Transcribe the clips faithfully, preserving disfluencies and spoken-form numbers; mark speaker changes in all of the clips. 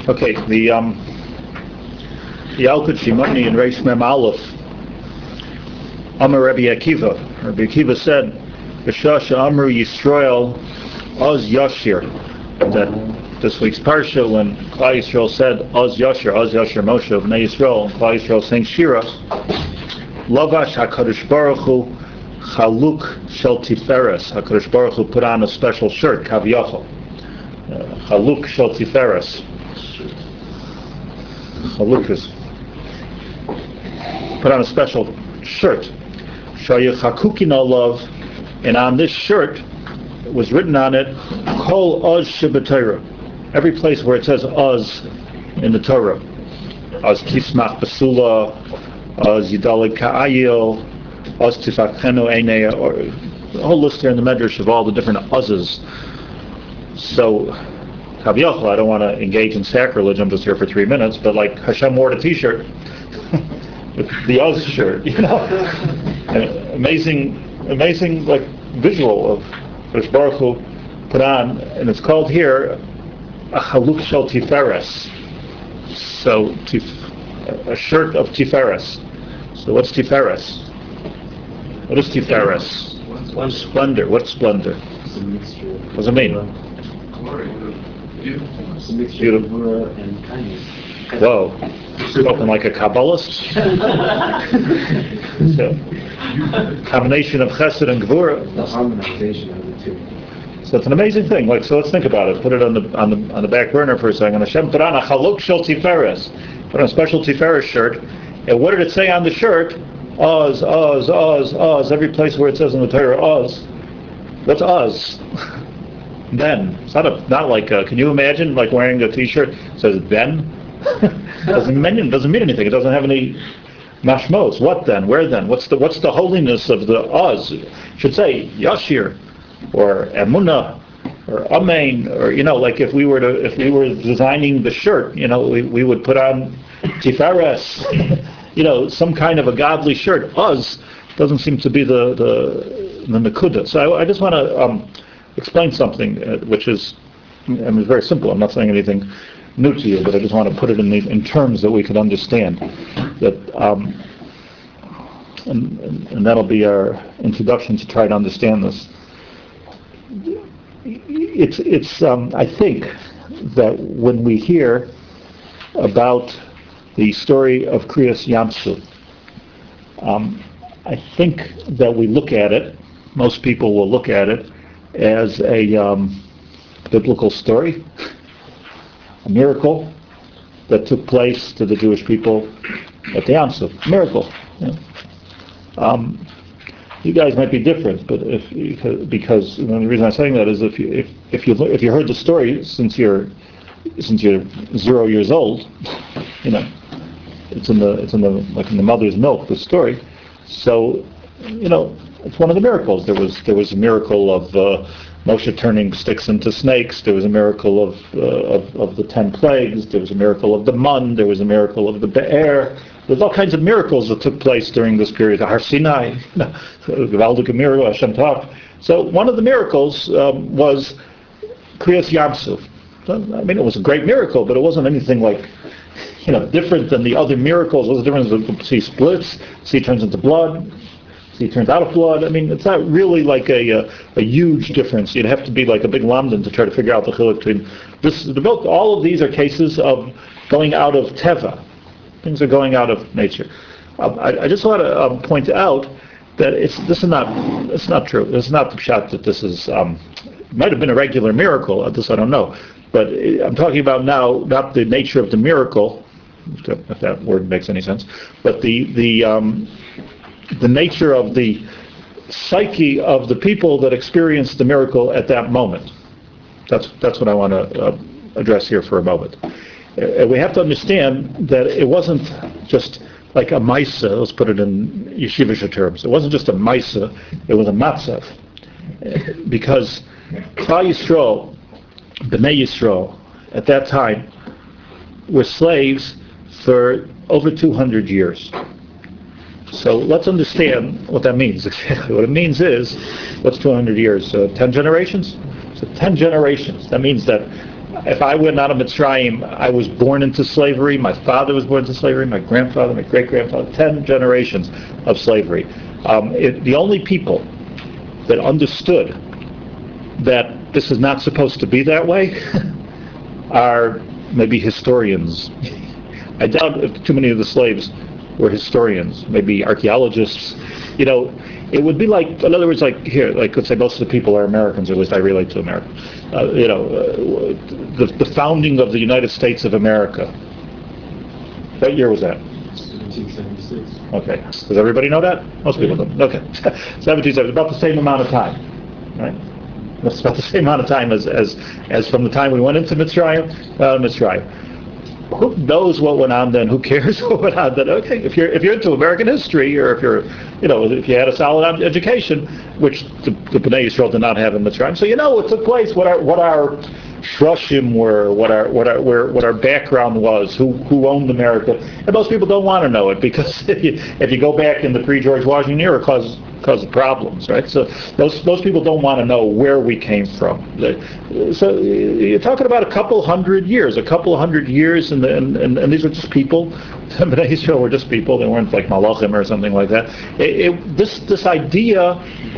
Speaker 1: Okay, the um, the Alkut Shimoni in Reish Mem Aleph, Amar Rabbi Akiva. Rabbi Akiva said, "B'shasha Amru Yisrael Oz Yashir." That this week's parsha, when Klal Yisrael said Oz Yashir, Oz Yashir Moshe of Bnei Yisrael, and Klal Yisrael sang Shira, Lavash Hakadosh Baruch Hu Chaluk Shel Tiferes. Hakadosh Baruch Hu put on a special shirt, Kaviyachol. Chaluk Shel Tiferes. Chaluk is put on a special shirt. Shayachakukin Olav, and on this shirt was written on it, Kol Oz Sheb'Torah. Every place where it says Oz in the Torah. Oz Tismach Basula, Oz Yidalig Ka'ayil, Oz Tifachenu Einei, or a whole list here in the Medrash of all the different Oz's. So, Kaviyachol, I don't want to engage in sacrilege, I'm just here for three minutes, but like Hashem wore the t-shirt, with the Oz shirt, you know? An amazing, amazing like visual of Hakadosh Baruch Hu put on, and it's called here a Chaluk Shel Tiferes. So, tif, a shirt of Tiferes. So what's Tiferes? What is Tiferes? One splendor. What's splendor?
Speaker 2: It's a mixture.
Speaker 1: What does it mean?
Speaker 2: Beautiful. It's a mixture of Gvura and kindness.
Speaker 1: Whoa. Spoken like a Kabbalist? So, combination of Chesed and Gvura.
Speaker 2: The harmonization of the two.
Speaker 1: So it's an amazing thing. Like, so let's think about it. Put it on the on the on the back burner for a second. Hashem put on a Chaluk Shel Tiferes. Put on a special Tiferes shirt. And what did it say on the shirt? Oz, Oz, Oz, Oz. Every place where it says in the Torah Oz. What's Oz? Ben. It's not a not like a, can you imagine like wearing a T-shirt that says Ben? doesn't mean doesn't mean anything. It doesn't have any mashmos. What then? Where then? What's the what's the holiness of the Oz? It should say Yashir or Emunah or Amen, or you know, like if we were to if we were designing the shirt, you know, we, we would put on Tiferes, you know, some kind of a godly shirt. Oz doesn't seem to be the the, the Nakuda. So I, I just want to um, explain something, uh, which is, I mean, it's very simple. I'm not saying anything new to you, but I just want to put it in the, in terms that we can understand. That um, and, and that'll be our introduction to try to understand this. It's it's um, I think that when we hear about the story of Kriyas Yamsuf, um, I think that we look at it, most people will look at it as a um, biblical story, a miracle that took place to the Jewish people at the Yamsuf. Miracle. Yeah. Um, you guys might be different, but if because you know, the reason I'm saying that is if you if if you if you heard the story since you're since you're zero years old, you know, it's in the it's in the like in the mother's milk, the story. So, you know, it's one of the miracles. There was there was a miracle of uh, Moshe turning sticks into snakes. There was a miracle of, uh, of of the ten plagues. There was a miracle of the mun. There was a miracle of the be'er. There's all kinds of miracles that took place during this period. Har Sinai, Gewaldige miracle, Hashem talked. So one of the miracles um, was Kriyas Yamsuf. I mean, it was a great miracle, but it wasn't anything like, you know, different than the other miracles. What's the difference? The sea splits, sea turns into blood, sea turns out of blood. I mean, it's not really like a a, a huge difference. You'd have to be like a big lamdan to try to figure out the chiluk between this. The milk. All of these are cases of going out of teva. Things are going out of nature. Um, I, I just want to um, point out that it's this is not it's not true. It's not the pshat that this is. Um, it might have been a regular miracle. This I don't know, but I'm talking about now not the nature of the miracle, if that word makes any sense, but the the um, the nature of the psyche of the people that experienced the miracle at that moment. That's that's what I want to uh, address here for a moment. Uh, we have to understand that it wasn't just like a maisa. Let's put it in yeshivish terms. It wasn't just a maisa. It was a matzav, uh, because Klal Yisrael, Bnei Yisrael, at that time, were slaves for over two hundred years. So let's understand what that means. What it means is, what's two hundred years? Uh, ten generations? So ten generations. That means that if I went out of Mitzrayim, I was born into slavery. My father was born into slavery. My grandfather, my great-grandfather, ten generations of slavery. Um, it, the only people that understood that this is not supposed to be that way are maybe historians. I doubt if too many of the slaves were historians, maybe archaeologists. You know, it would be like, in other words, like here, like let's say most of the people are Americans, or at least I relate to America. Uh, you know, uh, the, the founding of the United States of America. What year was that?
Speaker 2: seventeen seventy-six.
Speaker 1: Okay. Does everybody know that? Most people don't. Okay. seventeen seventy, about the same amount of time, right? That's about the same amount of time as as, as from the time we went into Mitzrayim, uh, Mitzrayim. Who knows what went on then? Who cares what went on then? Okay, if you're if you're into American history, or if you're, you know, if you had a solid education, which the, the Bnei Yisrael did not have in Mitzrayim, so you know what took place, what our what our shrushim were, what our what our where, what our background was, who who owned America, and most people don't want to know it because if you, if you go back in the pre-George Washington era, cause cause problems, right? So those those people don't want to know where we came from. So you're talking about a couple hundred years, a couple hundred years, and and, and, and these are just people. Bnei Yisrael were just people. They weren't like malachim or something like that. It, it, this this idea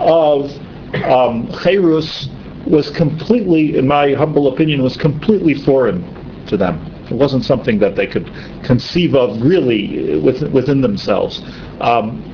Speaker 1: of um, cherus was completely, in my humble opinion, was completely foreign to them. It wasn't something that they could conceive of really within, within themselves. Um,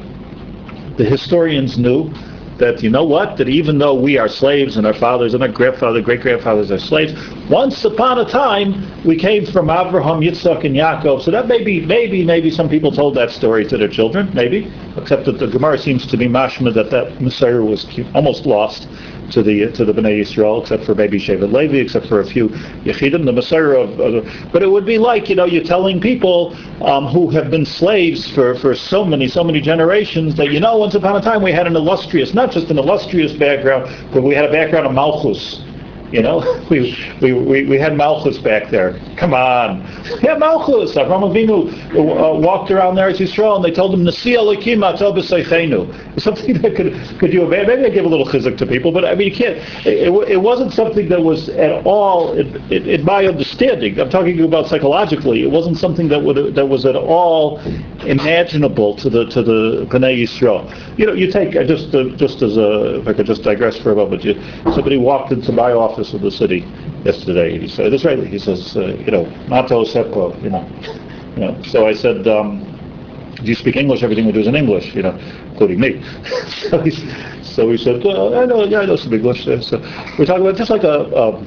Speaker 1: the historians knew that, you know what, that even though we are slaves and our fathers and our grandfather, great-grandfathers are slaves, once upon a time we came from Abraham, Yitzchak, and Yaakov. So that maybe, maybe, maybe some people told that story to their children, maybe, except that the Gemara seems to be mashma that that Messiah was almost lost to the to the Bnei Yisrael, except for maybe Shevet Levi, except for a few Yechidim, the Messiah of, of but it would be like, you know, you're telling people um, who have been slaves for, for so many, so many generations that, you know, once upon a time we had an illustrious, not just an illustrious background, but we had a background of Malchus. You know, we, we we we had Malchus back there. Come on, yeah, Malchus. Avraham Avinu uh, walked around there as Yisrael, and they told him, "Nasi Elokim atel b'seichenu." Something that could could you maybe I give a little chizuk to people, but I mean you can't. It, it wasn't something that was at all, in, in, in my understanding. I'm talking about psychologically. It wasn't something that would that was at all imaginable to the to the Bnei Yisrael. You know, you take uh, just uh, just as a if I could just digress for a moment. You, somebody walked into my office of the city yesterday. He said, Israeli. He says, uh, you know, Mato Seppo, you know, you know. So I said, um, do you speak English? Everything we do is in English, you know, including me. so, he, so he said, well, I know, yeah, I know some English. So we're talking about just like a, a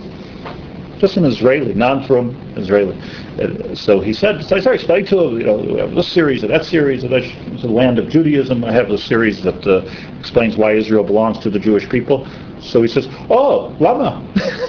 Speaker 1: just an Israeli, non-from Israeli. And so he said, so I started explaining to him, you know, we have this series and that series, and that's the land of Judaism. I have this series that uh, explains why Israel belongs to the Jewish people. So he says, oh, Lama.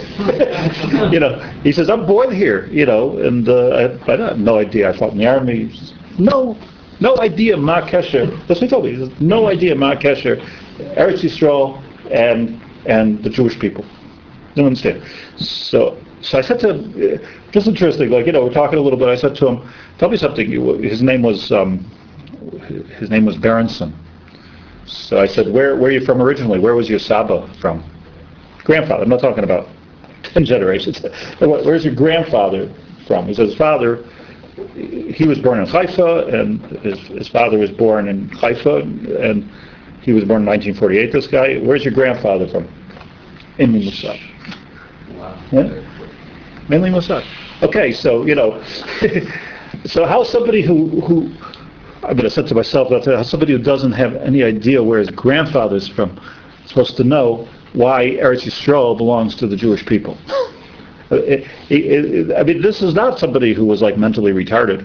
Speaker 1: you know, he says, I'm born here, you know, and uh, I, I had no idea. I fought in the army. He says, no, no idea, Ma Kesher. That's what he told me. He says, no idea, Ma Kesher, Eretz Yisrael and and the Jewish people. Don't understand. So, so I said to him, just interesting, like, you know, we're talking a little bit. I said to him, tell me something. His name was, um, his name was Berenson. So I said, where, where are you from originally? Where was your Saba from? Grandfather. I'm not talking about ten generations. Where's your grandfather from? He says, his father, he was born in Haifa, and his, his father was born in Haifa, and he was born in nineteen forty-eight, this guy. Where's your grandfather from? In Musad.
Speaker 2: Wow.
Speaker 1: Yeah? Mainly Mossad. Okay, so, you know, so how somebody who, who I mean, I said to myself, how somebody who doesn't have any idea where his grandfather's from is supposed to know why Eretz Yisrael belongs to the Jewish people. It, it, it, I mean, this is not somebody who was like mentally retarded.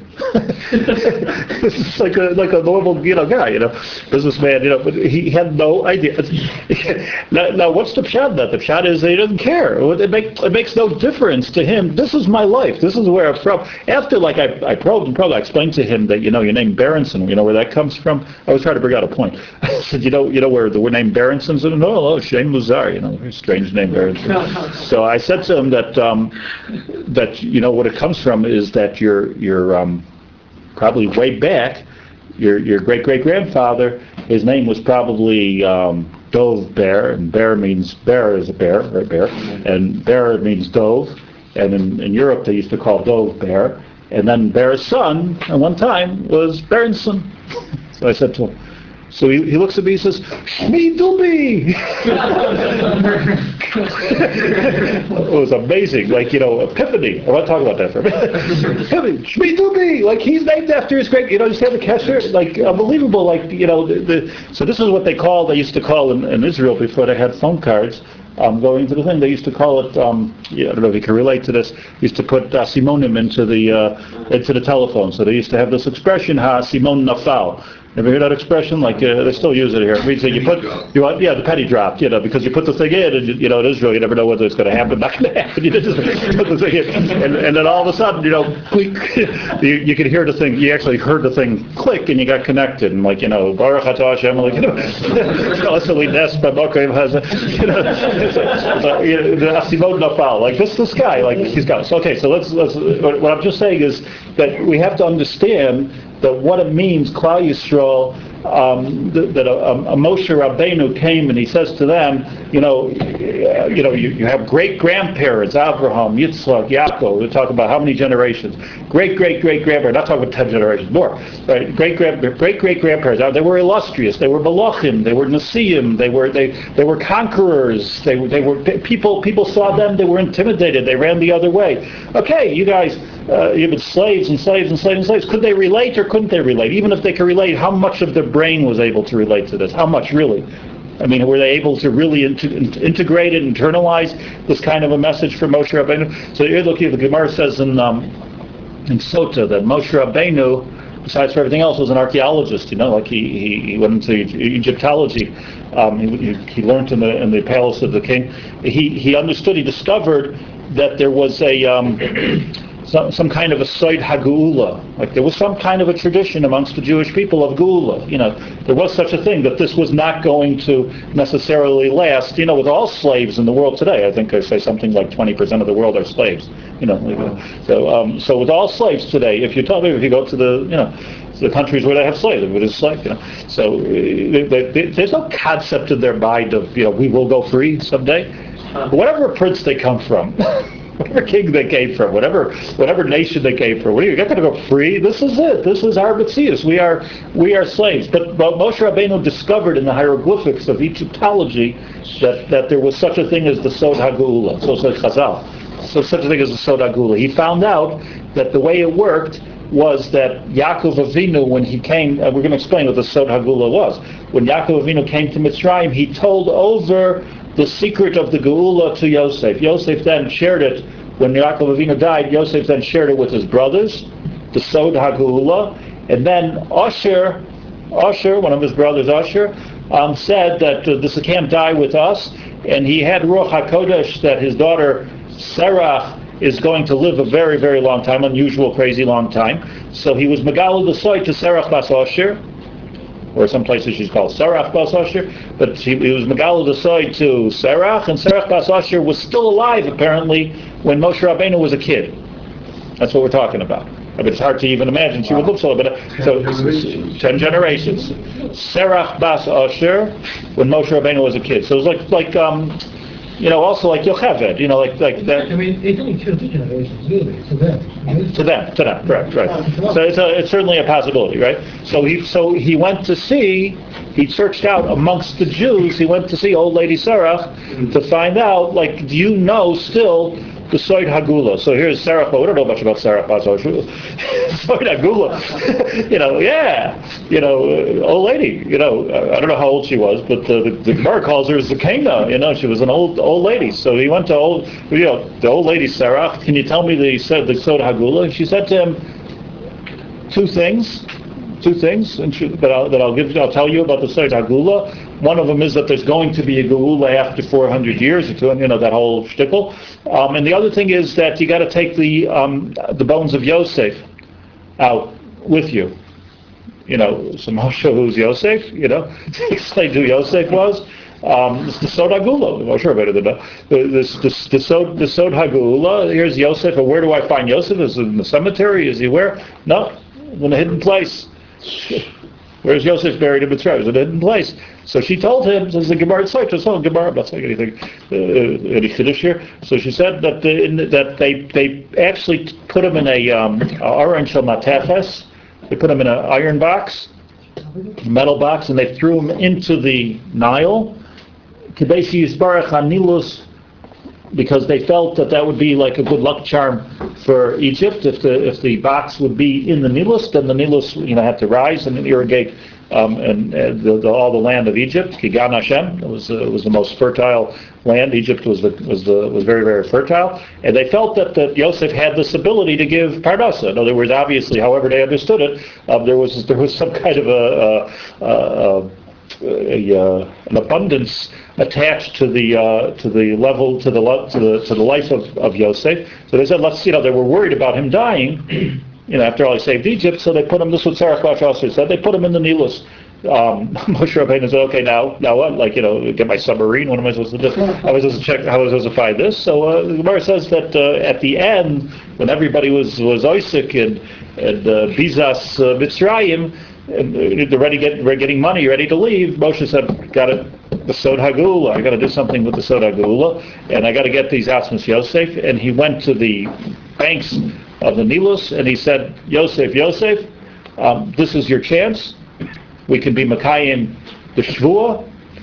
Speaker 1: This is like a like a normal, you know, guy, you know, businessman, you know. But he had no idea. now, now, what's the pshat? That the pshat is that he doesn't care. It, make, it makes no difference to him. This is my life. This is where I'm from. After, like, I, I probed and probed, I explained to him that, you know, your name Berenson, you know where that comes from. I was trying to bring out a point. I said, you know, you know where the name Berenson's in? No, no, Shem Muzar, you know, very strange name Berenson. So I said to him that. Um, that, you know, what it comes from is that your your um, probably way back, your your great great grandfather, his name was probably um, Dov Bear, and bear means bear is a bear, right? Bear, and bear means Dov, And in, in Europe, they used to call Dov Bear. And then Bear's son, at one time, was Berenson. So I said to him, so he, he looks at me and says, Shmi Dubi! It was amazing, like, you know, epiphany. I want to talk about that for a minute. Epiphany, Shmi Dubi! Like, he's named after his great, you know, he's had the kesher, like, unbelievable, like, you know, the, the, so this is what they call, they used to call in, in Israel before they had phone cards, um, going to the thing, they used to call it, um, yeah, I don't know if you can relate to this, used to put uh, simonim into the, uh, into the telephone, so they used to have this expression, ha, simon nafal. Ever hear that expression? Like uh, they still use it here. It means that you put, you want, yeah, the penny dropped, you know, because you put the thing in, and you, you know, in Israel, you never know whether it's going to happen, not going to happen. You just put the thing in, and, and then all of a sudden, you know, click, you, you could hear the thing. You actually heard the thing click, and you got connected, and like, you know, Baruch Atah Hashem, like, you know, you know, the Asimod Nafal, like this, this guy, like he's got. So okay, so let's let's. What I'm just saying is that we have to understand that what it means, Klal Yisrael, um, that, that a, a Moshe Rabbeinu came and he says to them, you know, uh, you know, you, you have great grandparents, Abraham, Yitzchak, Yaakov. We're talking about how many generations? Great, great, great grandparents. Not talking about ten generations, more. Right? Great, great, great, great grandparents. They were illustrious. They were Malachim. They were Nasiim. They were they they were conquerors. They they were people. People saw them. They were intimidated. They ran the other way. Okay, you guys. Uh, you've been slaves and slaves and slaves and slaves. Could they relate or couldn't they relate? Even if they could relate, how much of their brain was able to relate to this? How much really? I mean, were they able to really int- integrate it, internalize this kind of a message from Moshe Rabbeinu? So you're looking, the Gemara says in um, in Sota that Moshe Rabbeinu, besides for everything else, was an archaeologist. You know, like he he, he went into Egyptology. Um, he, he learned in the in the palace of the king. He he understood. He discovered that there was a um, Some, some kind of a Sod HaGeula, like there was some kind of a tradition amongst the Jewish people of Geula. You know, there was such a thing, that this was not going to necessarily last. You know, with all slaves in the world today, I think I say something like twenty percent of the world are slaves. You know, so um, so with all slaves today, if you tell me, if you go to the, you know, the countries where they have slaves, it is slave, you know. So uh, they, they, there's no concept in their mind of, you know, we will go free someday. Whatever prince they come from. Whatever king they came from, whatever whatever nation they came from, what are you, you're not going to go free? This is it. This is our Metzius. We are we are slaves. But, but Moshe Rabbeinu discovered in the hieroglyphics of Egyptology that, that there was such a thing as the Sod HaGeula. So says Chazal. So such a thing as the Sod HaGeula. He found out that the way it worked was that Yaakov Avinu, when he came, uh, we're going to explain what the Sod HaGeula was. When Yaakov Avinu came to Mitzrayim, he told over the secret of the Geula to Yosef. Yosef then shared it. When Yaakov Avinu died, Yosef then shared it with his brothers, the Sod HaGeula. And then Asher, Asher, one of his brothers, Asher, um, said that uh, this can't die with us. And he had Ruach HaKodesh that his daughter Sarah is going to live a very, very long time, unusual, crazy long time. So he was Megalu the Soy to Sarah Bas Asher, or some places she's called Sarach Bas Asher, but she, he was Megalu the Soy to Sarach, and Sarach Bas Asher was still alive, apparently, when Moshe Rabbeinu was a kid. That's what we're talking about. I mean, it's hard to even imagine she would look so, but uh, so ten generations. Sarach Bas Asher, when Moshe Rabbeinu was a kid. So it was like, like um, you know, also like Yocheved, you know, like like that.
Speaker 3: I mean, it's only two generations, really, to them.
Speaker 1: To them, to them, correct, right. So it's, a, it's certainly a possibility, right? So he so he went to see, he searched out amongst the Jews, he went to see old lady Sarah to find out, like, do you know still the Sod HaGeula? So here's Sarah, but we don't know much about Sarah. Sod HaGeula. You know, yeah. You know, old lady, you know, I don't know how old she was, but the, the, the Gemara calls her Zakena, you know, she was an old old lady. So he went to old, you know, the old lady Sarah, can you tell me the, said the Sod HaGeula? And she said to him, two things. Two things and she, that, I'll, that I'll give. I'll tell you about the Sod HaGeula. One of them is that there's going to be a Geula after four hundred years, you know, that whole shtickle. Um, and the other thing is that you got to take the um, the bones of Yosef out with you. You know, so Moshe, who's Yosef? You know, explain who Yosef was. Um, it's the Sod HaGeula. I'm sure better than that. The, this, this, the Sod, the Sod HaGeula. Here's Yosef. And where do I find Yosef? Is it in the cemetery? Is he where? No, in a hidden place. Where's Yosef buried in Mitzrayim? It was a hidden place. So she told him, says the Gemara Tzait, just oh, Gemara, I'm not saying anything, uh, any Kiddush here. So she said that the, in the, that they they actually put him in a um, aron shel matefes. They put him in an iron box, a metal box, and they threw him into the Nile. Kadeshi Yisbarach Hanilus, because they felt that that would be like a good luck charm for Egypt. If the if the box would be in the Nilus, then the Nilus, you know, had to rise and irrigate um, and, and the, the, all the land of Egypt. Kigan Hashem, it was uh, it was the most fertile land. Egypt was the was the was very very fertile, and they felt that, that Yosef had this ability to give parnasa. In other words, obviously, however they understood it, um, there was there was some kind of a, a, a A, uh, an abundance attached to the uh, to the level to the to the to the life of, of Yosef. So they said, let's you know they were worried about him dying. You know, after all, he saved Egypt, so they put him. This is what Sarah Klaus said. They put him in the Nilus. Um, Moshe Rabbeinu said, "Okay, now, now what? Like, you know, get my submarine. What am I supposed to do? How was I supposed to check? How was I supposed to find this?" So uh, the Gemara says that uh, at the end, when everybody was was Isaac and and uh, Bizas uh, Mitzrayim. And they're ready, get, they're getting money, ready to leave. Moshe said, "Got it, the Sod Hagula. I got to do something with the Sod Hagula, and I got to get these Atzmos Yosef." And he went to the banks of the Nilus, and he said, "Yosef, Yosef, um, this is your chance. We can be Makayim the Shvua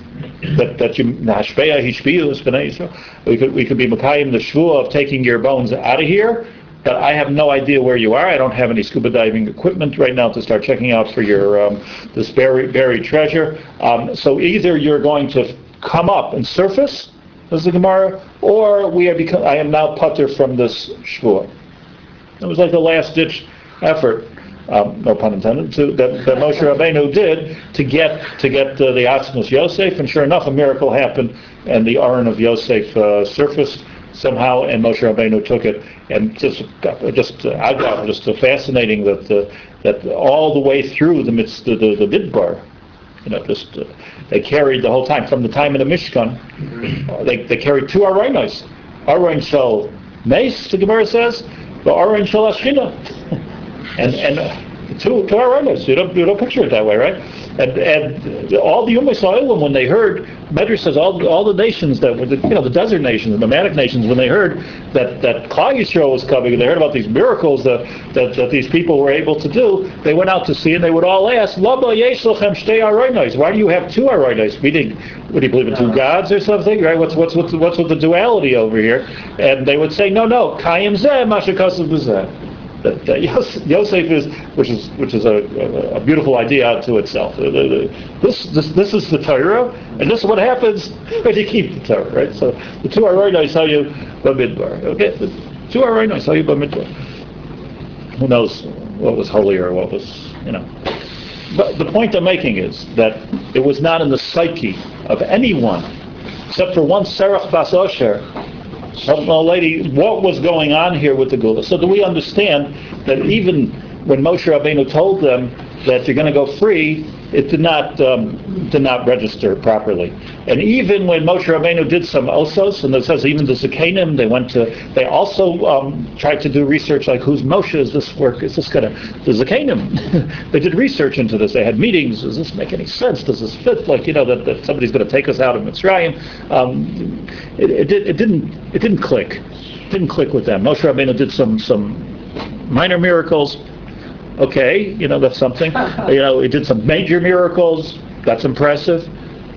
Speaker 1: that that you Hashpeah Hishpiyu B'nai Yisrael. We could we could be Makayim the Shvua of taking your bones out of here." But I have no idea where you are. I don't have any scuba diving equipment right now to start checking out for your um, this buried, buried treasure. Um, so either you're going to come up and surface, as the Gemara, or we are become, I am now putter from this shvua. It was like the last ditch effort, um, no pun intended, to, that, that Moshe Rabbeinu did to get to get uh, the Atzmos Yosef, and sure enough, a miracle happened, and the Aron of Yosef uh, surfaced somehow, and Moshe Rabbeinu took it, and just just uh, just uh, fascinating that uh, that all the way through the midst the the, the Midbar, you know, just uh, they carried the whole time from the time in the Mishkan. Uh, they they carried two Aronos, Aron Shel Mace, the Gemara says, the Aron Shel Ashina, and and. Uh, Two, two Aronos. You don't, you don't picture it that way, right? And and all the Ummah Yisraelim, when they heard, Medrash says all all the nations that were, the, you know, the desert nations, the nomadic nations, when they heard that that Klal Yisrael was coming, and they heard about these miracles that, that that these people were able to do, they went out to see, and they would all ask, Lama yesh lachem shtei Aronos. Why do you have two Aronos? Meaning, what do you believe in two gods or something, right? What's what's what's what's with the duality over here? And they would say, no, no, Kayim zeh mashakasav b'zeh. That, that Yosef is, which is which is a, a, a beautiful idea unto itself. The, the, the, this this this is the Torah, and this is what happens when you keep the Torah, right? So the two Aronos tell you b'midbar. Okay, the two Aronos tell you b'midbar. Who knows what was holier, what was, you know. But the point I'm making is that it was not in the psyche of anyone, except for one Serach Bas Osher, some old lady, what was going on here with the Gula? So do we understand that even when Moshe Rabbeinu told them that you're going to go free, it did not um, did not register properly. And even when Moshe Rabbeinu did some osos, and it says even the Zakanim, they went to, they also um, tried to do research like who's Moshe, is this work, is this going to, the Zakanim, they did research into this, they had meetings, does this make any sense, does this fit, like, you know, that, that somebody's going to take us out of Mitzrayim. Um, it, it, did, it didn't it didn't click, it didn't click with them. Moshe Rabbeinu did some, some minor miracles. Okay, you know, that's something. You know, he did some major miracles. That's impressive.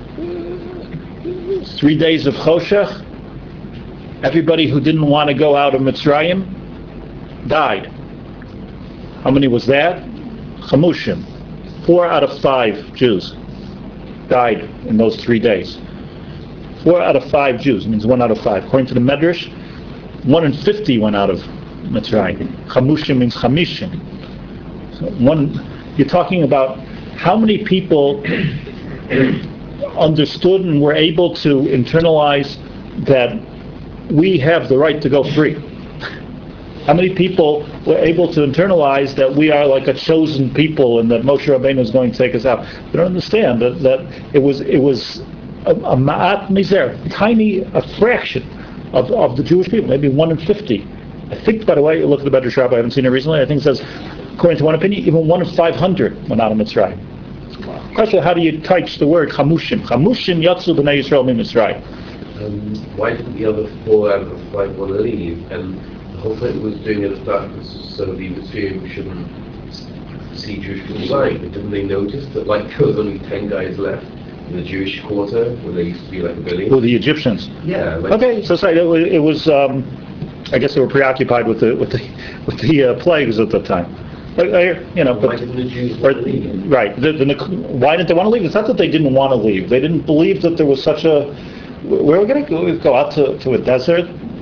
Speaker 1: Three days of Choshech. Everybody who didn't want to go out of Mitzrayim died. How many was that? Chamushim. Four out of five Jews died in those three days. Four out of five Jews means one out of five. According to the Medrash, one in fifty went out of Mitzrayim. Chamushim means chamishim. One, you're talking about how many people understood and were able to internalize that we have the right to go free. How many people were able to internalize that we are like a chosen people and that Moshe Rabbeinu is going to take us out? They don't understand that, that it was it was a, a ma'at mizer, tiny, a fraction of, of the Jewish people, maybe one in fifty. I think, by the way, look at the Medrash Rabbah, I haven't seen it recently, I think it says, according to one opinion, even one in five hundred went out of Mitzrayim. Question, how do you touch the word chamushim? Chamushim yatsu b'nei Yisrael mitzrayim.
Speaker 4: Um, why didn't the other four out of the five want to leave? And the whole point was doing it at the start was so the Mitzrayim shouldn't see Jewish people dying. But didn't they notice that like there was only ten guys left in the Jewish quarter where there used to be like a billion?
Speaker 1: Well, the Egyptians.
Speaker 4: Yeah. Like,
Speaker 1: Okay, so sorry, it was, it was um, I guess they were preoccupied with the with the with the uh, plagues at the time. Uh, you know,
Speaker 4: why
Speaker 1: but,
Speaker 4: didn't the Jews
Speaker 1: or,
Speaker 4: want to leave?
Speaker 1: right? The, the, why didn't they want to leave? It's not that they didn't want to leave. They didn't believe that there was such a. Where are we going to go? Go out to, to a desert?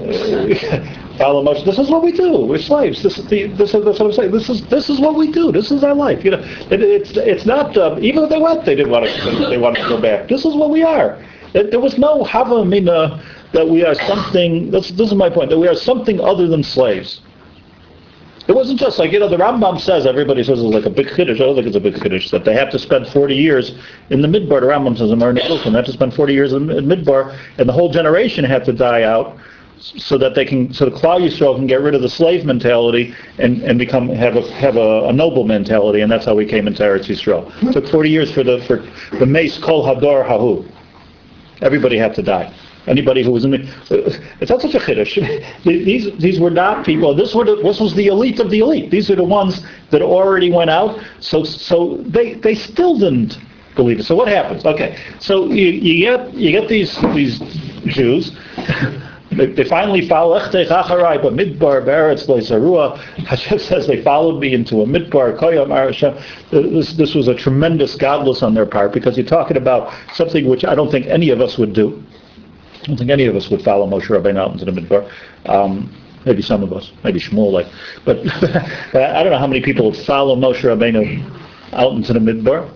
Speaker 1: Follow Moshe. This is what we do. We're slaves. This is the. This is that's what I'm saying. This is this is what we do. This is our life. You know, it, it's it's not. Uh, even if they went, they didn't want to. They wanted to go back. This is what we are. There was no hava mina that we are something. This, this is my point. That we are something other than slaves. It wasn't just like, you know, the Rambam says, everybody says it's like a big chiddush. I don't think it's a big chiddush, that they have to spend forty years in the Midbar. The Rambam says, they have to spend forty years in, in Midbar, and the whole generation had to die out so that they can, so the Klal Yisrael can get rid of the slave mentality and, and become, have a have a, a noble mentality, and that's how we came into Eretz Yisrael. It took forty years for the, for the Meis Kol Hador Hahu. Everybody had to die. Anybody who was in the, it's not such a chiddush. These these were not people. This were the, this was the elite of the elite. These are the ones that already went out. So so they they still didn't believe it. So what happens? Okay, so you, you get you get these these Jews. They, they finally follow. But midbar beretz loisarua. Hashem says they followed me into a midbar. This this was a tremendous godless on their part, because you're talking about something which I don't think any of us would do. I don't think any of us would follow Moshe Rabbeinu out into the Midbar. Um, maybe some of us, maybe Shmuel, like, but I don't know how many people would follow Moshe Rabbeinu out into the Midbar.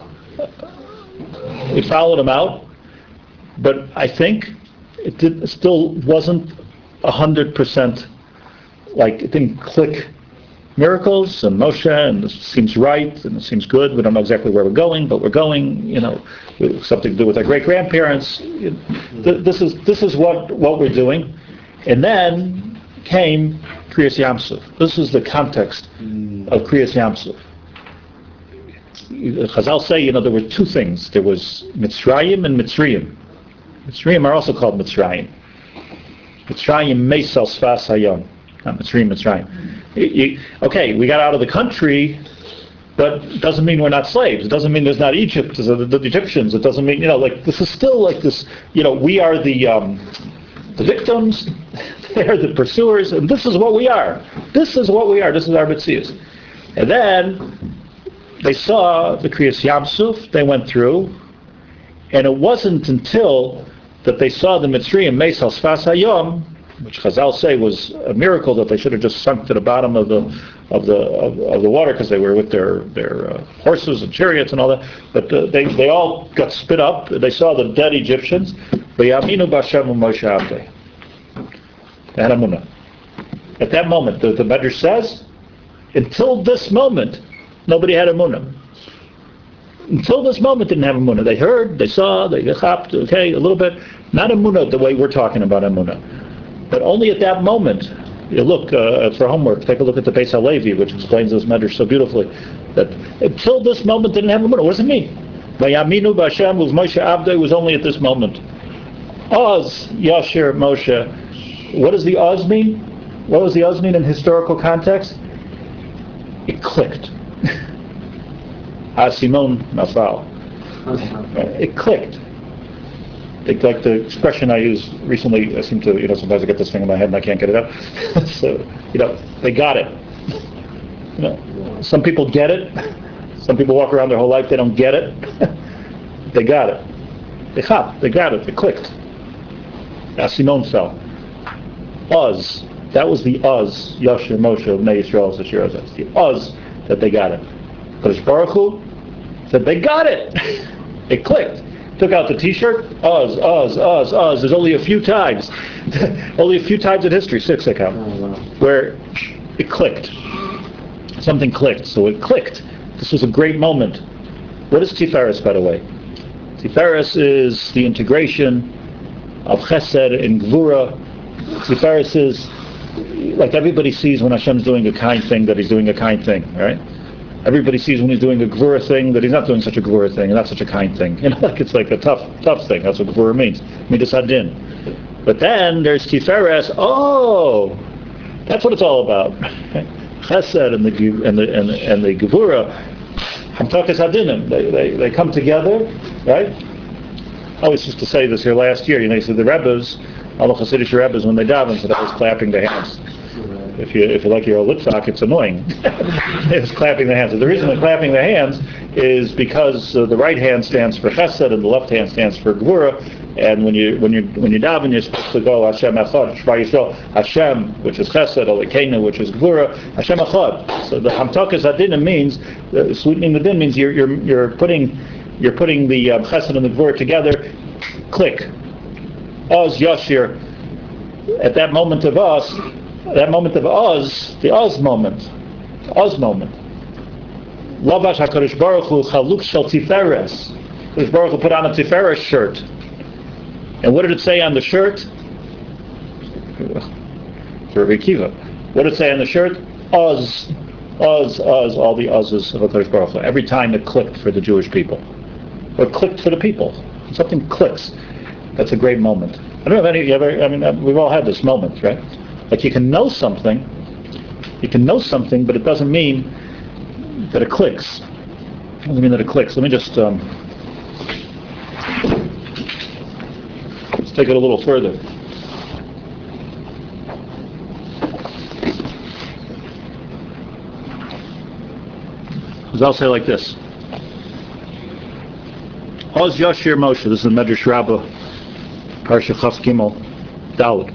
Speaker 1: We followed him out, but I think it, did, it still wasn't a hundred percent. Like, it didn't click. Miracles and Moshe, and this seems right and it seems good. We don't know exactly where we're going, but we're going. You know, with something to do with our great grandparents. This is this is what what we're doing, and then came Kriyas Yamsuf. This is the context of Kriyas Yamsuf. Chazal say, you know, there were two things. There was Mitzrayim and Mitzrayim. Mitzrayim are also called Mitzrayim. Mitzrayim Meisal Sfas Hayom. Not Mitzrayim, Mitzrayim. You, you, okay, we got out of the country, but it doesn't mean we're not slaves. It doesn't mean there's not Egypt, the, the, the Egyptians. It doesn't mean, you know, like, this is still like this, you know, we are the um, the victims, they're the pursuers, and this is what we are. This is what we are. This is our Metzius. And then they saw the Kriyas Yamsuf, they went through, and it wasn't until that they saw the Mitzrayim Meis Al Sfas Hayom, which Chazal say was a miracle, that they should have just sunk to the bottom of the of the of, of the water, because they were with their their uh, horses and chariots and all that. But uh, they they all got spit up. They saw the dead Egyptians. V'yaminu b'Hashem u'Moshe Avdei. They had emunah. At that moment, the, the Medrash says, until this moment, nobody had emunah. Until this moment, didn't have emunah. They heard, they saw, they hopped, okay, a little bit. Not emunah the way we're talking about emunah. But only at that moment, you look, uh, for homework, take a look at the Beis HaLevi, which explains this Medrash so beautifully, that until this moment didn't have a emunah. What does it mean? Vayaminu b'Hashem was Moshe Avdei was only at this moment. Oz, Yashir, Moshe. What does the Oz mean? What does the Oz mean in historical context? It clicked. Simon Nafal. It clicked. Like the expression I used recently, I seem to, you know, sometimes I get this thing in my head and I can't get it out. So, you know, they got it. You know, some people get it. Some people walk around their whole life, they don't get it. They got it. They hopped. They got it. It clicked. Simon fell. Uz. That was the Uz. Yashir Moshe of Bnei Yisrael Zashir. That's the Uz that they got it. Kodesh Baruch Hu said they got it. It clicked. Took out the T-shirt. Uz, Uz, Uz, Uz. There's only a few times, only a few times in history, six I count, where it clicked. Something clicked. So it clicked. This was a great moment. What is Tiferes, by the way? Tiferes is the integration of Chesed and Gvura. Tiferes is like everybody sees when Hashem's doing a kind thing, that He's doing a kind thing, right? everybody sees when he's doing a gvura thing that he's not doing such a gvura thing, and not such a kind thing. You know, like it's like a tough, tough thing. That's what gvura means. Midas hadin. But then there's tiferes. Oh, that's what it's all about. Chesed and the and the and the, and the gvura. Hamtakas hadinim. They they they come together, right? I was just to say this here last year. You know, you said the Rebbes, all the Hasidic Rebbes, when they daven, so that was clapping their hands. If you if you like your Litvak, it's annoying. It's clapping the hands. The reason they're clapping their hands is because uh, the right hand stands for Chesed and the left hand stands for Gvura. And when you when you when you daven, you're supposed to go Hashem Echad, Shema Yisrael, Hashem, which is Chesed, Elokeinu, which is Gvura, Hashem Echad. So the Hamtakas Hadinim means uh, sweetening the din means you're you're you're putting you're putting the um, Chesed and the Gvura together. Click. Oz Yashir. At that moment of us. That moment of Oz, the Oz moment, the Oz moment. Lavash HaKadosh Baruch Hu Chaluk Shel Tiferes. HaKadosh Baruch Hu put on a Tiferes shirt. And what did it say on the shirt? For Rabbi Akiva. What did it say on the shirt? Oz, Oz, Oz, all the Oz's of HaKadosh Baruch Hu. Every time it clicked for the Jewish people. Or it clicked for the people. Something clicks. That's a great moment. I don't know if any of you ever, I mean, we've all had this moment, right? Like you can know something, you can know something, but it doesn't mean that it clicks. It doesn't mean that it clicks. Let me just um, let's take it a little further. Because I'll say like this. Oz Yashir Moshe. This is the Medrash Rabbah, Parsha Chaf Gimel, Daled.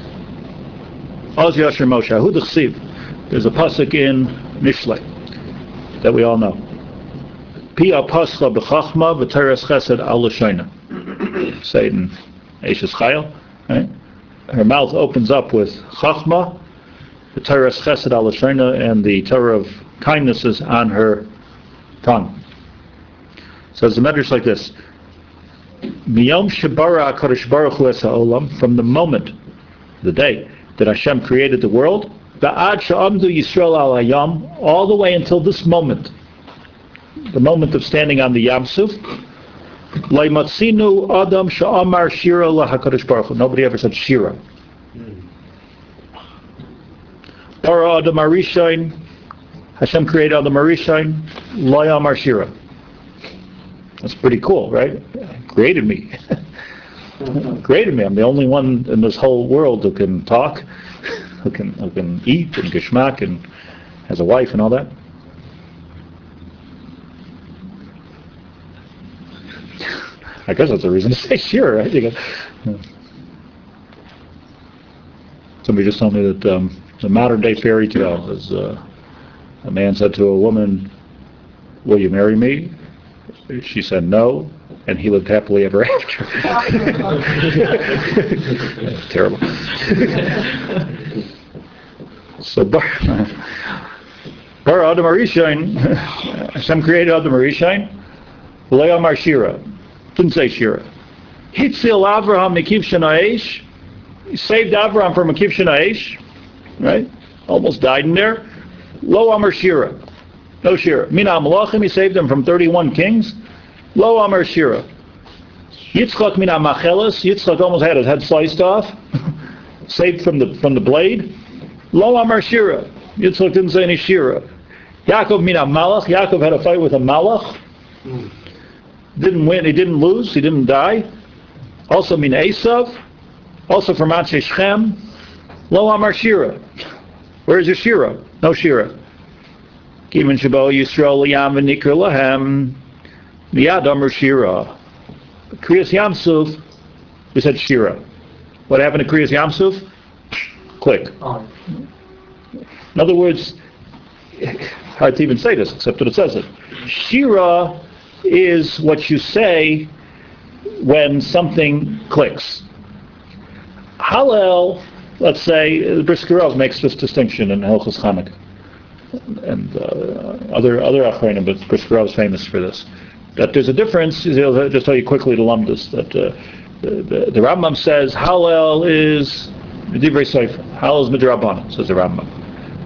Speaker 1: Oz Yashir Moshe. Ahu d'chsiv. There's a pasuk in Mishlei that we all know. Pi apascha b'chachma v'teres chesed al l'shoina. Say it in Eishes Chayil. Right? Her mouth opens up with chachma, v'teres chesed al l'shoina, and the Torah of kindness is on her tongue. So it's a medrash like this. Miyom shebara HaKadosh Baruch Hu es ha'olam, from the moment, the day, that Hashem created the world, Ba'ad sha'amdu Yisrael al hayam, all the way until this moment, the moment of standing on the Yam Suf, Laimatzinu Adam sha'amar shira lahakadosh Baruch Hu. Nobody ever said shira. Bara Adam Arishain, Hashem created Adam Arishain, Layamar shira. That's pretty cool, right? Created me. Created me. I'm the only one in this whole world who can talk, who can who can eat and geschmack and has a wife and all that. I guess that's a reason to say sure, right? You go, somebody just told me that um, the modern day fairy tale is uh, a man said to a woman, "Will you marry me?" She said no, and he lived happily ever after. That's terrible. So, Bar Adam Arishain, Hashem created Adam Arishain, Le'amar Shira. Didn't say Shira. Hitzil Avraham Mekiv Shanaish. He saved Avraham from Mekiv Shanaish, right? Almost died in there. Lo Amar Shira. No Shira. Mina Malachim, he saved them from thirty-one kings. Lo Amar Shira. Yitzchak Mina Machelis. Yitzchak almost had his head sliced off. Saved from the from the blade. Lo Amar Shira. Yitzchak didn't say any Shira. Yaakov Mina Malach. Yaakov had a fight with a Malach. Didn't win. He didn't lose. He didn't die. Also Mina Esav. Also from Anshe Shechem. Lo Amar Shira. Where's your Shira? No Shira. Given Shabo Yisrael Yam v'Nikra Lahem Miyad Amar Shira. Kriyas Yamsuf, we said Shira. What happened to Kriyas Yamsuf? Click. In other words, hard to even say this except that it says it. Shira is what you say when something clicks. Hallel, let's say, Brisker Rov makes this distinction in Hilchos Chanukah. And uh, other other achronim, but Brisker Rov is famous for this. That there's a difference. I'll just tell you quickly to lumdus that uh, the, the, the Rambam says Hallel is Divrei Sefer. Hallel is midrabanan, says the Rambam.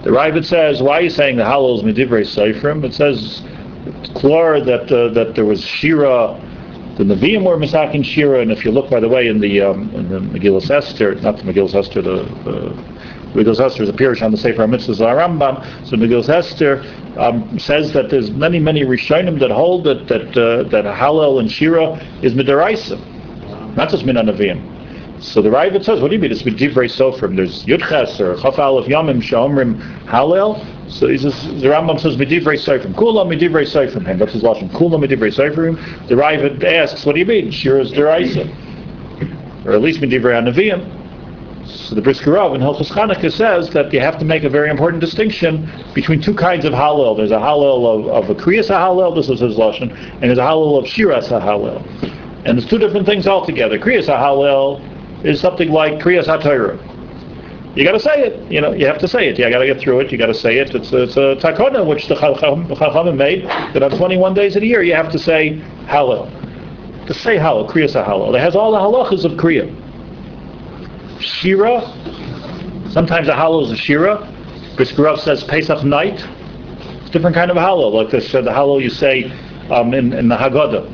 Speaker 1: The Ravid says, why are you saying the Hallel is Medivrei Seifrim? It says, it's clear that uh, that there was Shira, the Nevi'im were Misakin Shira, and if you look, by the way, in the um, in the Megillas Esther, not the Megillas Esther, the uh, Megillas Esther is a Pirush on the Sefer HaMitzvahs Rambam. So Megillas Esther um, says that there's many, many Rishonim that hold that that uh, that Hallel and Shira is Midaraisa, not just Min HaNevi'im. So the Ravid says, what do you mean? It's Medivrei Sofrim. There's Yudches or Chaf Aleph Yamim Shomrim Hallel. So he says, the Rambam says Medivrei Sofrim. Kula Medivrei Sofrim. And that's his lashon. Kula Medivrei Sofrim. The Ravid asks, what do you mean? Shira is Deraisa, or at least Medivrei HaNevi'im. So the Brisker Rav in Hilchos Chanukah says that you have to make a very important distinction between two kinds of Hallel. There's a Hallel of, of a Kriyas HaHallel, this is his lashon, and there's a Hallel of Shiras HaHallel. And there's two different things altogether. Kriyas HaHallel is something like Kriyas HaTorah. You got to say it. You know, you have to say it. You got to get through it. You got to say it. It's a, it's a takona which the Chachamim made that on twenty-one days of the year you have to say Hallel. To say Hallel, Kriyas HaHallel. It has all the halachas of Kriya. Shira. Sometimes a Hallel is a Shira. Brisker Rav says Pesach night. It's a different kind of Hallel. Like this, uh, the Hallel you say um, in, in the Haggadah.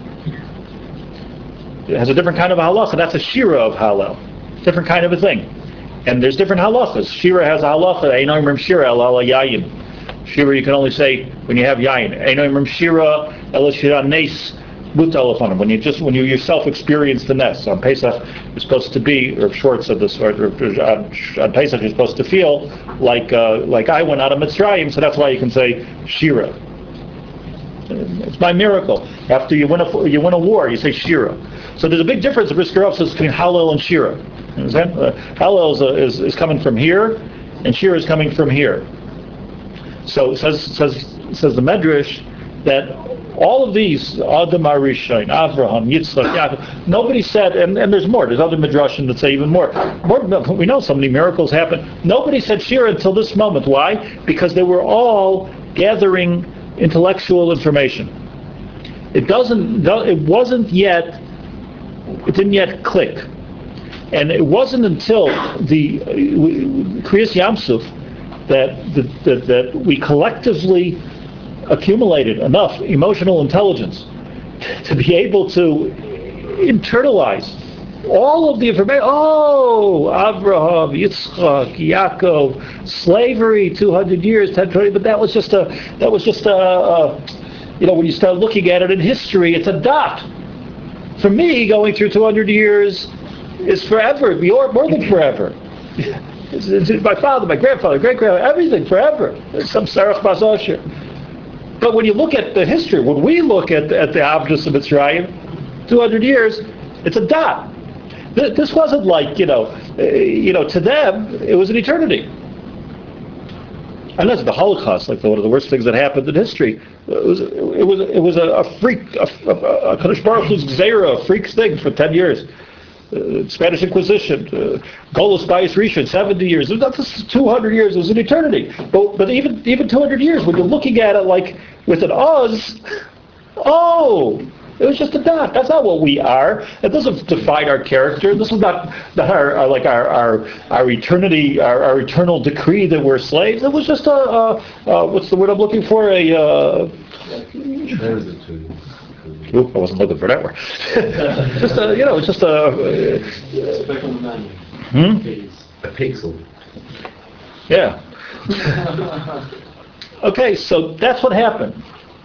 Speaker 1: It has a different kind of a halacha. That's a shira of Hallel. Different kind of a thing. And there's different halachas. Shira has a halacha. Eino imrim shira el ala yayin. Shira you can only say when you have yayin. Eino imrim shira el shira nes mutal afonim. When you just when you yourself experience the nes. On Pesach you're supposed to be, or Short said this, or, or, on, on Pesach you're supposed to feel like uh, like I went out of Mitzrayim. So that's why you can say shira. It's my miracle. After you win a you win a war, you say shira. So there's a big difference, the Brisker Rav says, between Hallel and Shira. You understand? Uh, Hallel is, uh, is, is coming from here, and Shira is coming from here. So says says says the Medrash that all of these, Adam HaRishon, Avraham, Yitzchak, Yaakov, nobody said, and, and there's more, there's other Midrashim that say even more. more. We know so many miracles happen. Nobody said Shira until this moment. Why? Because they were all gathering intellectual information. It doesn't, it wasn't yet It didn't yet click. And it wasn't until the uh, Kriyas Yamsuf that, that, that we collectively accumulated enough emotional intelligence to be able to internalize all of the information. Oh, Abraham, Yitzchak, Yaakov, slavery, two hundred years, ten, twenty, but that was just a, that was just a, a, you know, when you start looking at it in history, it's a dot. For me, going through two hundred years is forever, more, more than forever. It's, it's my father, my grandfather, great-grandfather, everything, forever. There's some Sarach Bas Asher. But when you look at the history, when we look at, at the Avdus of Mitzrayim, two hundred years, it's a dot. This wasn't like, you know, uh, you know, to them, it was an eternity. Unless the Holocaust, like the, one of the worst things that happened in history, it was it was it was a, a freak, a, a, a Kadosh Baruch Hu's Gzeira, a freak's thing for ten years. Uh, Spanish Inquisition, uh, Golos Bayis Rishon, seventy years. It was not just two hundred years. It was an eternity. But but even even two hundred years, when you're looking at it like with an Oz, oh. It was just a dot. That's not what we are. It doesn't define our character. This is not, not our, our like our, our our eternity, our, our eternal decree that we're slaves. It was just a, a, a what's the word I'm looking for? A uh, Oop, I wasn't looking for that word. just a, you know, it's just a. Uh, hmm?
Speaker 4: A pixel.
Speaker 1: Yeah. Okay, so that's what happened.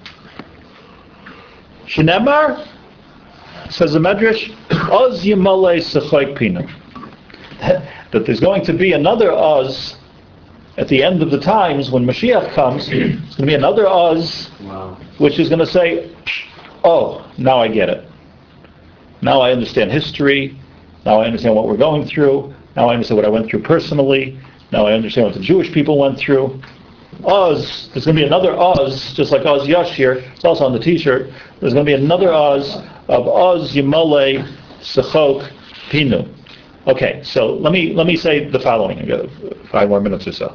Speaker 1: Shinemar, says the Medrash, Oz Yimale Sechoik Pinu. That there's going to be another Oz at the end of the times when Mashiach comes. There's going to be another Oz, wow. Which is going to say, oh, now I get it. Now I understand history. Now I understand what we're going through. Now I understand what I went through personally. Now I understand what the Jewish people went through. Oz, there's going to be another Oz, just like Oz Yashir, it's also on the t-shirt, there's going to be another Oz of Oz Yimale Sechok Pinu. Okay, so let me let me say the following. I've got five more minutes or so.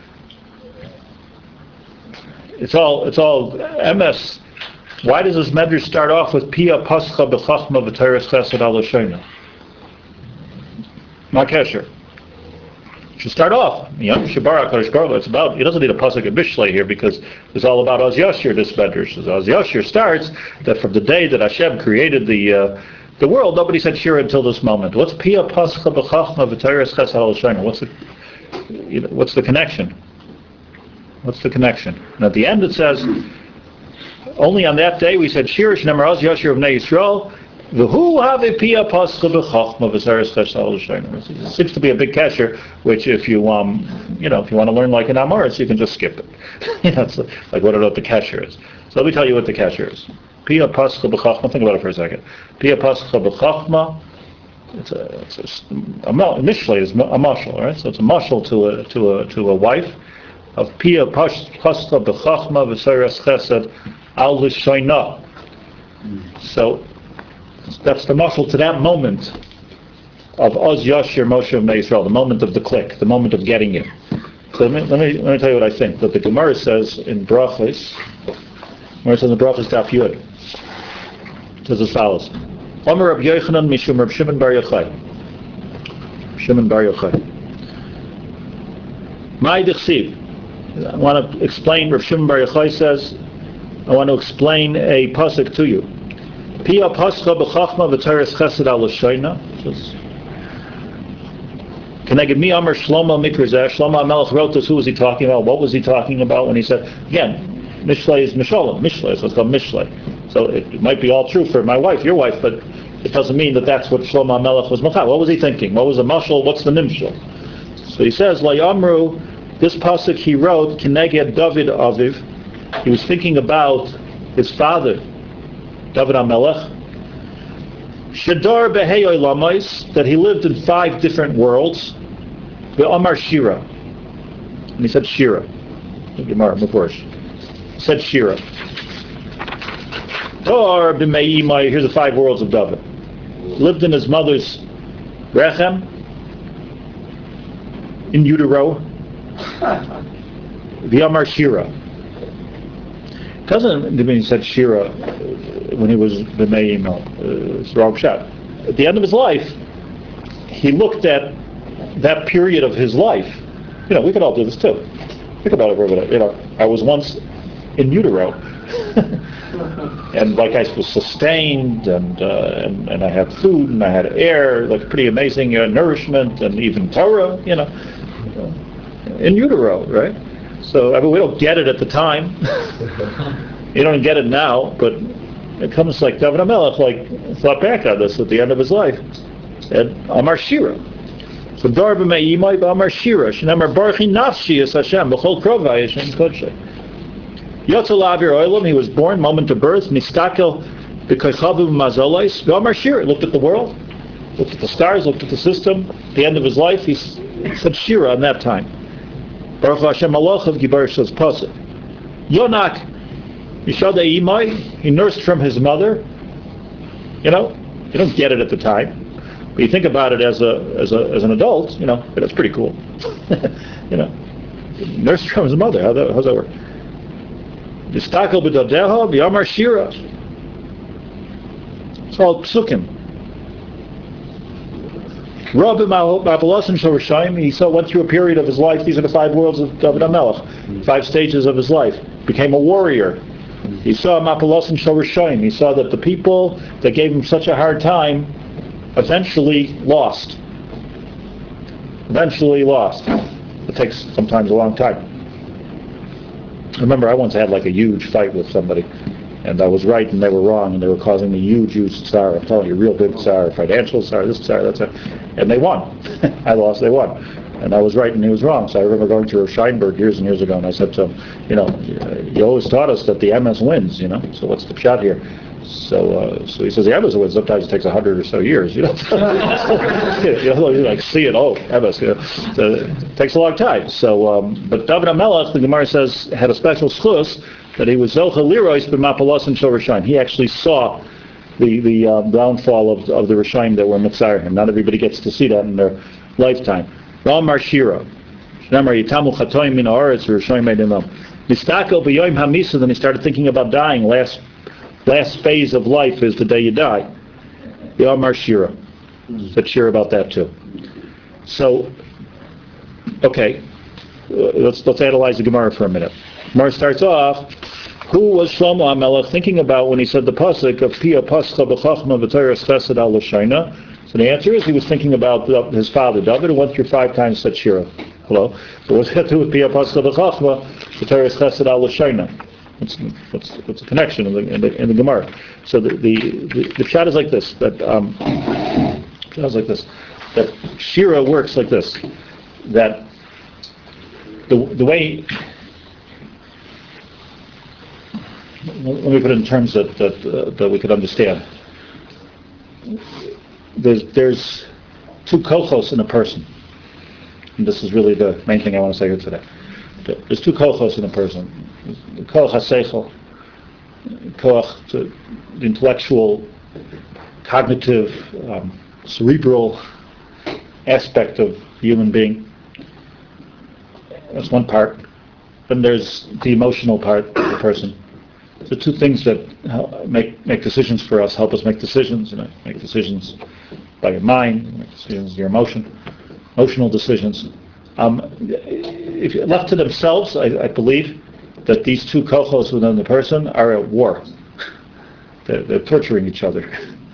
Speaker 1: It's all it's all M S. Why does this Medrash start off with Pia Pascha B'Chachma V'Teres Chesed Al Hashoina? Makesher. should start off. Yom Shabara Kadosh Baruch Hu. It's about. He doesn't need a pasuk in Mishlei here because it's all about Oz Yashir. This medrash. So Oz Yashir starts that from the day that Hashem created the uh, the world, nobody said Shira until this moment. What's Pia Pascha B'Chachma V'Tayres Chesed Al Shayna? What's the you know, what's the connection? What's the connection? And at the end it says, only on that day we said Shira Shneimar Oz Yashir of Bnei Yisrael. V'hu have Pia Pascha B'Chachma V'Tayres Chesed Al Shayna. It seems to be a big kesher, which if you um you know if you want to learn like an Amoritz, you can just skip it. You know, it's like what what the kesher is. So let me tell you what the kesher is. Pia Pascha B'Chachma. Think about it for a second. Pia Pascha B'Chachma. It's a, it's a, a Mishlei is a mashal, right? So it's a mashal to a to a to a wife of Pia Pascha B'Chachma V'Tayres Chesed Al Shayna. So that's the mashal to that moment of Oz Yashir Moshe of Bnei Yisrael, the moment of the click, the moment of getting you. So let me let me, let me tell you what I think. That the Gemara says in Brachos, Gemara says in Brachos Daf Yud. It says as follows: Omer Rab Yochanan Mishum Rab Shimon Bar Yochai. Shimon Bar Yochai. My Dichsiv. I want to explain. Rab Shimon Bar Yochai says, I want to explain a pasuk to you. Pia Pascha B'Chachma V'Tayres Chesed Al Shayna. Keneged Mi Amar Shlomo Mikra Zeh. Shlomo HaMelech wrote this. Who was he talking about? What was he talking about when he said, again, Mishlei is Mishalom. Mishlei, so it's called Mishlei. So it, it might be all true for my wife, your wife, but it doesn't mean that that's what Shlomo HaMelech was machal. What was he thinking? What was the mashal? What's the nimshal? So he says, La Yamru, this pasuk he wrote, Keneged David Aviv. He was thinking about his father, David HaMelech. Shadar Behei Olamais, that he lived in five different worlds. Ve'amar Shira. And he said Shira. Gemara, Meporish. He said Shira. Or B'mei Imai, here's the five worlds of David. Lived in his mother's Rechem, in utero. Ve'amar Shira. It doesn't mean he said Shira when he was B'mei Imai. Uh, it's the wrong shot. At the end of his life, he looked at that period of his life. You know, we could all do this too. Think about it, you know, I was once in utero, and like I was sustained, and, uh, and and I had food, and I had air, like pretty amazing uh, nourishment, and even Torah, you know, in utero, right? So I mean, we don't get it at the time. You don't get it now, but it comes like David HaMelech, like thought back on this at the end of his life, and Amar Shira. So Dar b'mei imay b'amar Shira, shenemar barchi nafshi es Hashem b'chol krovai Hashem kodshay. Yotzel avir oilam, he was born, moment of birth, nistakel b'koichavu b'mazolais, b'amar Shira, looked at the world, looked at the stars, looked at the system. At the end of his life, he said Shira on that time. Baruch Hashem Alochav Gibar says pasuk. Yonak Yishadei imay, he nursed from his mother. You know, you don't get it at the time. But you think about it as a as a as an adult, you know, that's pretty cool. You know, nursed from his mother. How that, how's that work? Yistakel b'dadeha b'yamar Shira. It's all psukim. Rabbi Ma'apolosim Shorashayim. He saw went through a period of his life. These are the five worlds of David HaMelech. Five stages of his life. Became a warrior. He saw Ma'apolosim Shorashayim. He saw that the people that gave him such a hard time eventually lost. Eventually lost. It takes sometimes a long time. I remember I once had like a huge fight with somebody, and I was right and they were wrong, and they were causing me huge, huge tsar. I'm telling you, real big tsar, financial tsar, this tsar, that tsar. And they won. I lost, they won. And I was right and he was wrong. So I remember going to Rav Scheinberg years and years ago, and I said to him, you know, you always taught us that the M S wins, you know, so what's the shot here? So, uh, so he says the M S wins. Sometimes it takes a hundred or so years, you know. You know, you like see it. Oh, M S, you know. So it takes a long time. So, um, but David HaMelech, the Gemara says, had a special schus that he was Zocha Lirois b'Mapalos and Shel Rishayim. He actually saw the the um, downfall of of the Rishayim that were mitzayir him. Not everybody gets to see that in their lifetime. Ramar Shira, Shnamar Yitamu Chatoim Min Haaretz Rishayim Edimam. Nistakel b'Yom Hamisa. Then he started thinking about dying. Last. Last phase of life is the day you die. Yamar Shira. Said Shira about that too. So, Okay, uh, let's let's analyze the Gemara for a minute. Gemara starts off, who was Shlomo HaMelech thinking about when he said the pasuk of Pia Pascha B'Chachma V'Toras Chesed Al L'Shaina? So the answer is he was thinking about his father David, who went through five times such Shira. Hello? So what's that to do with Pia Pascha B'Chachma V'Toras Chesed Al L'Shaina? What's, what's, what's the connection in the, in the, in the Gemara? So the the, the, the shot is like this, that um, shot is like this, that Shira works like this, that the the way, let me put it in terms that that, uh, that we could understand. There's there's two kochos in a person, and this is really the main thing I want to say here today. There's two kochos in a person. The koch haseichel, koch, the intellectual, cognitive, um, cerebral aspect of the human being. That's one part. Then there's the emotional part of the person. The two things that help make make decisions for us, help us make decisions, you know, make decisions by your mind, make decisions your emotion, emotional decisions. Um, if left to themselves, I, I believe that these two kochos within the person are at war. They're, they're torturing each other.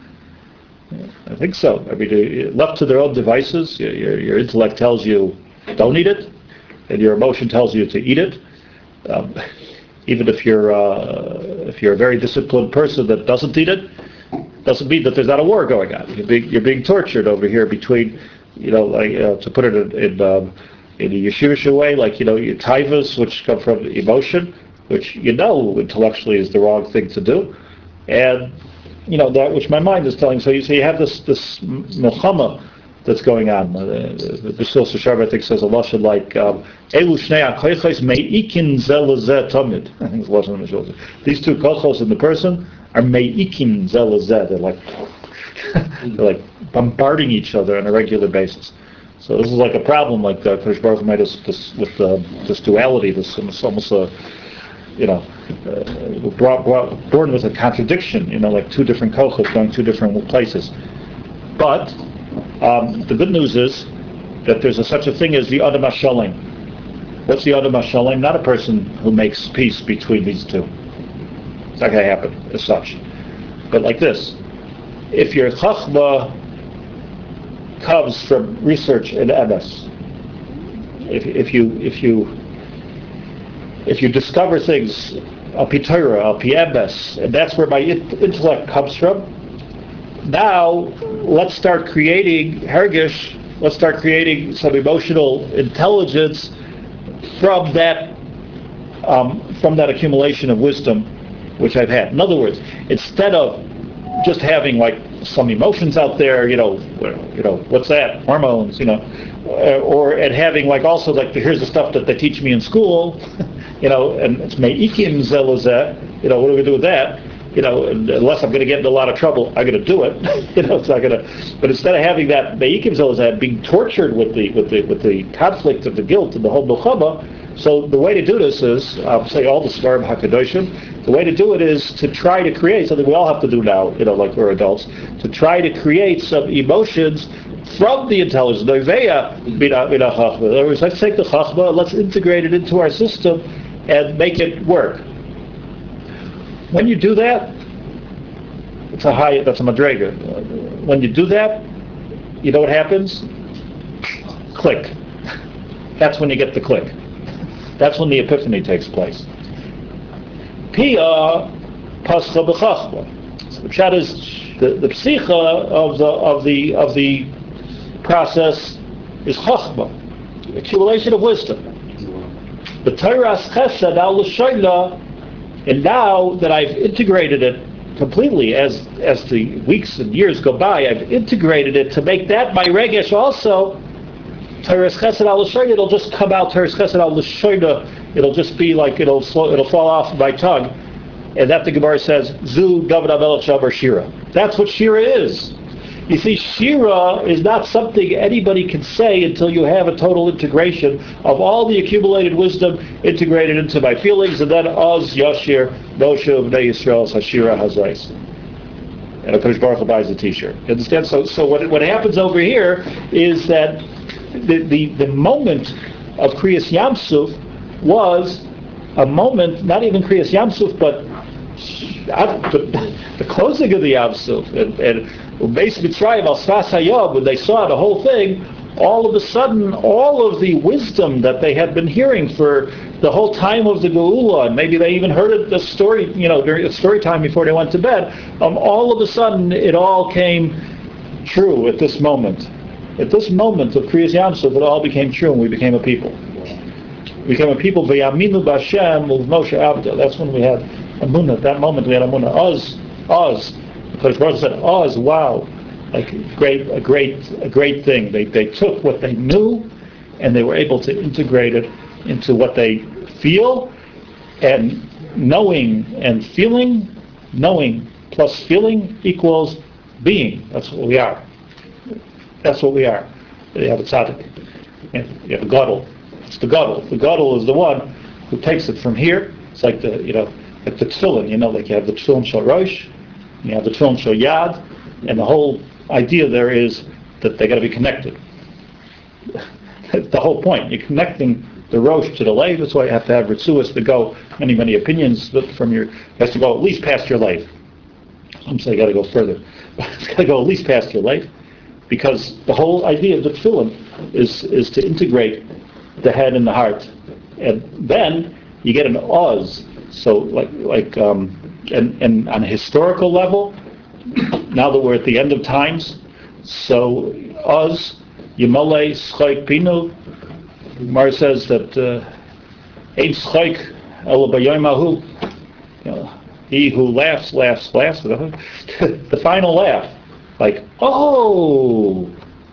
Speaker 1: I think so. I mean, left to their own devices, your, your intellect tells you don't eat it, and your emotion tells you to eat it. Um, even if you're uh, if you're a very disciplined person that doesn't eat it, doesn't mean that there's not a war going on. You're being, you're being tortured over here between, you know, like uh, to put it in in, um, in a yeshivish way, like, you know, your taivas, which come from emotion, which you know intellectually is the wrong thing to do, and you know that which my mind is telling. So you so you have this this milchama that's going on. The Bishul Sashar, I think, says a lashon like Elu shnei hakochos meikin ze lezeh tamid. I think it's a lashon Bishul. These two kochos in the person are meikin ze lezeh. They're like they're like bombarding each other on a regular basis. So this is like a problem, like uh, Kodesh Baruch Hu made us this, with uh, this duality, this almost, almost a, you know, uh, brought, brought, born with a contradiction, you know, like two different kochos going two different places. But um, the good news is that there's a, such a thing as the Adam HaShalem. What's the Adam HaShalem? Not a person who makes peace between these two. It's not going to happen as such. But like this, if your chachma comes from research in M S, if, if you if you if you discover things al pi Torah, al pi M S, and that's where my intellect comes from, now let's start creating hergish, let's start creating some emotional intelligence from that um, from that accumulation of wisdom which I've had. In other words, instead of just having like some emotions out there, you know, you know, what's that? Hormones, you know, or and having like also like here's the stuff that they teach me in school, you know, and it's meikim zelazeh, you know, what do we do with that? You know, and unless I'm going to get in a lot of trouble, I'm going to do it. you know, it's not going to. But instead of having that meikim zelazeh, being tortured with the with the with the conflict of the guilt and the whole milchama. So the way to do this is, I'll say all the Svarim HaKadoshim, the way to do it is to try to create something we all have to do now, you know, like we're adults, to try to create some emotions from the intelligence. In other words, let's take the Chachma, let's integrate it into our system and make it work. When you do that, it's a high, that's a madrega. When you do that, you know what happens? Click. That's when you get the click. That's when the epiphany takes place. Pia pascha b'chachma. So the pshat is the, the psicha of the of the of the process is chachma, accumulation of wisdom. The Torah's chesed al l'shoyla, and now that I've integrated it completely, as as the weeks and years go by, I've integrated it to make that my regesh also. Teres Chesed al L'Shoyna, it'll just come out. Teres Chesed al L'Shoyna, it'll just be like it'll slow, it'll fall off my tongue, and that the Gemara says Zu David HaMelech Shabar Shira. That's what Shira is. You see, Shira is not something anybody can say until you have a total integration of all the accumulated wisdom integrated into my feelings, and then Oz Yashir Moshe Bnei Yisrael Hashira Hazais. And a Kodesh Baruch Hu buys a T-shirt. You understand? So, so what what happens over here is that The, the the moment of Kriyas Yamsuf was a moment, not even Kriyas Yamsuf, but the, the closing of the Yamsuf, and, and basically Mitzrayim al Sfas Hayom, when they saw the whole thing, all of a sudden, all of the wisdom that they had been hearing for the whole time of the Geula, and maybe they even heard it, the story, you know, during the story time before they went to bed, um, all of a sudden it all came true at this moment. At this moment of Kriyas Yamsuf, it all became true, and we became a people. We became a people, V'yaminu b'Hashem uv Moshe Avda. That's when we had Amunah. At that moment we had Amunah. Oz, Oz. Because Baruch said, Oz, wow. Like a great, a great, a great thing. They they took what they knew, and they were able to integrate it into what they feel, and knowing and feeling, knowing plus feeling equals being. That's what we are. That's what we are. You have a tzaddik, and you have a gadol. It's the gadol. The gadol is the one who takes it from here. It's like the, you know, like the tefillin. You know, like you have the tefillin shel rosh, and you have the tefillin shel yad, and the whole idea there is that they got to be connected. That's the whole point. You're connecting the rosh to the lay. That's why you have to have ritzuas to go. Many, many opinions from your has to go at least past your life. Some say you got to go further, but it's got to go at least past your life, because the whole idea of the tefillin is is to integrate the head and the heart, and then you get an oz. So like like um, and and on a historical level, now that we're at the end of times, so oz Yimale Schoik Pinu. Mar says that Ein Schoik El B'Yom Hahu. He who laughs, laughs, laughs. The final laugh, like oh.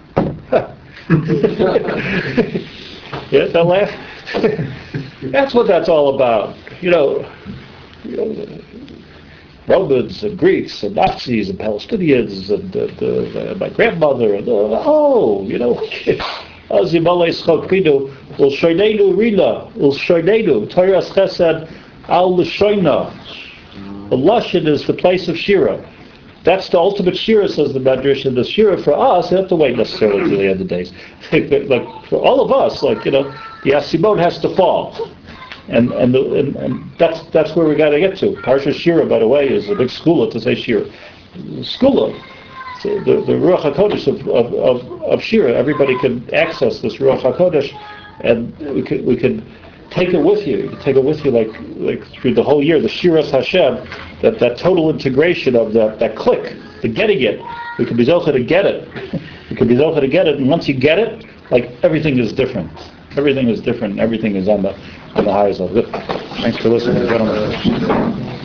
Speaker 1: Yeah, that laugh. That's what that's all about. You know, you know, Romans and Greeks and Nazis and Palestinians and uh, the, uh, my grandmother and uh, oh, you know, Azimale Schokpinu ul Shoinenu Rila ul Shoinenu Toras Chesed al L'Shoina. The Lashon is the place of Shira. That's the ultimate Shira, says the Medrash, and the Shira for us, you have to wait necessarily until the end of days. Like for all of us, like, you know, the Asimon has to fall. And and, the, and and that's that's where we got to get to. Parsha Shira, by the way, is a big skula to say Shira. Skula, so the the Ruach Hakodesh of, of of of Shira. Everybody can access this Ruach Hakodesh, and we could we could take it with you. You can take it with you like like through the whole year. The Shiras Hashem, that that total integration of that that click, the getting it. We can be zocha to get it. We can be zocha to get it, and once you get it, like everything is different. Everything is different. Everything is on the on the highest level. Thanks for listening, gentlemen.